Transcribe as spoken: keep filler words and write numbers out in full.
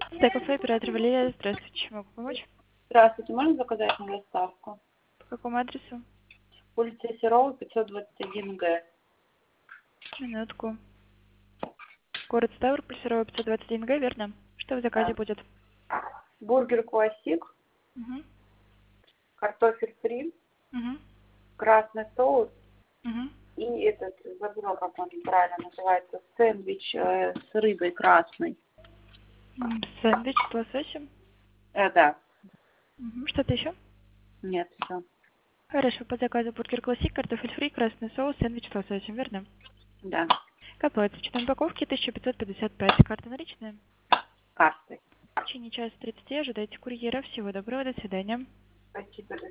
Стейк кафе, оператор Валерия. Здравствуйте, чем могу помочь? Здравствуйте, можно заказать на доставку? По какому адресу? Улица Серова, пятьсот двадцать один Г. Минутку. Город Ставрополь, Серова, пятьсот двадцать один Г, верно? Что в заказе Да. будет? Бургер классик, Угу. картофель фри, Угу. красный соус Угу. и этот, забыла, как он правильно называется, сэндвич э, с рыбой красной. Сэндвич с лососем. Э, да, Угу. Что-то еще? нет, все. Хорошо, по заказу бургер классик, картофель фри, красный соус, сэндвич с лососем, верно? Да, Какой цвет упаковки? тысяча пятьсот пятьдесят пять. Карта наличная? картой. В течение часа тридцати ожидайте курьера. Всего доброго, до свидания. Спасибо.